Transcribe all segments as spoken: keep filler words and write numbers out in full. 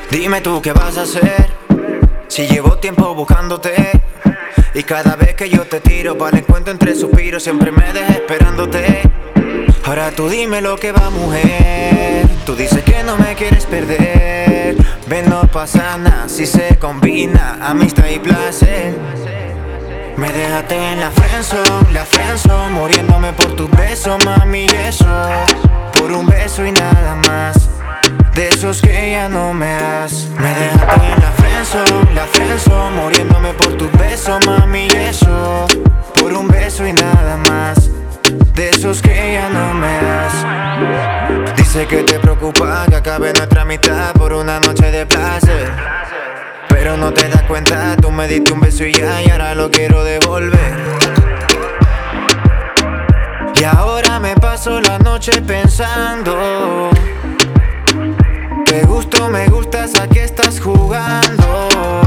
Dime tú qué vas a hacer, si llevo tiempo buscándote. Y cada vez que yo te tiro para el encuentro entre suspiros, siempre me dejas esperándote. Ahora tú dime lo que va, mujer. Tú dices que no me quieres perder. Ven, no pasa nada si se combina amistad y placer. Me dejaste en la friendzone, la friendzone, muriéndome por tus besos, mami, y eso. Por un beso y nada más, de esos que ya no me das. Me dejaste en la friendzone, la friendzone, muriéndome por tus besos, mami, y eso. Por un beso y nada más, de esos que ya no me das. Dice que te preocupa que acabe nuestra amistad por una noche de placer, pero no te das cuenta, tú me diste un beso y ya, y ahora lo quiero devolver. Y ahora me paso la noche pensando, te gusto, me gustas, ¿a qué estás jugando?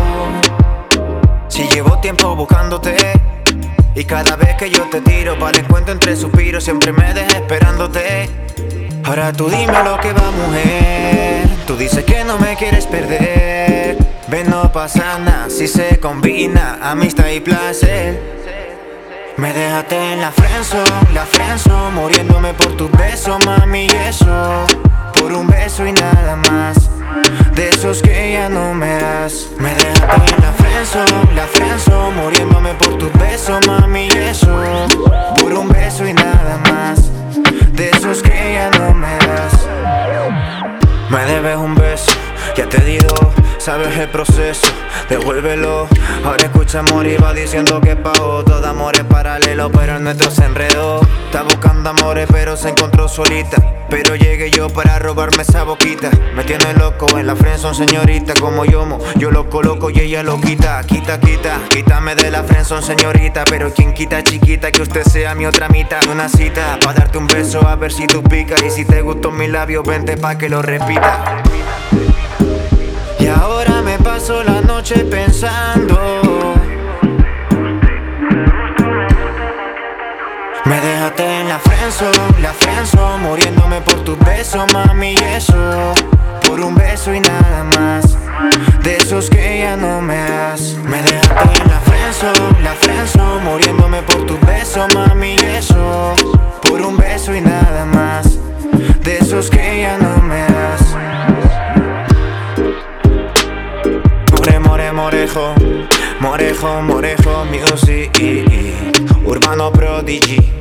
Si llevo tiempo buscándote, y cada vez que yo te tiro para el encuentro entre suspiros, siempre me dejas esperándote. Ahora tú dime lo que va, mujer. Tú dices que no me quieres perder. Ven, no pasa nada si se combina amistad y placer. Me dejaste en la friendzone, la friendzone, muriéndome por tus besos, mami, y eso. Por un beso y nada más, de esos que ya no me das. Me dejaste en la friendzone, la friendzone, muriéndome por tus besos, mami, y eso. Por un beso y nada más, de esos que ya no me das. Me debes un beso, ya te di dos, sabes el proceso, devuélvelo. Ahora escucha amor y va diciendo que pa' otro de amores paralelos, pero el nuestro se enredó. Está buscando amores pero se encontró solita, pero llegué yo para robarme esa boquita. Me tiene loco en la friendzone, señorita, como yo mo, yo lo coloco y ella lo quita. Quita, quita, quítame de la friendzone, señorita, pero quien quita, chiquita, que usted sea mi otra mitad. Una cita pa' darte un beso a ver si tú picas, y si te gustó mi labio vente pa' que lo repita. Y ahora me paso la noche pensando, me dejaste en la friendzone, la friendzone, muriéndome por tus besos, mami, y eso. Por un beso y nada más, de esos que ya no me das. Me dejaste en la friendzone, la friendzone, muriéndome por tus besos, mami, y eso. Por un beso y nada más, de esos que ya no me das. More, more, morejo, morejo, morejo, music, Urbano Prodigy.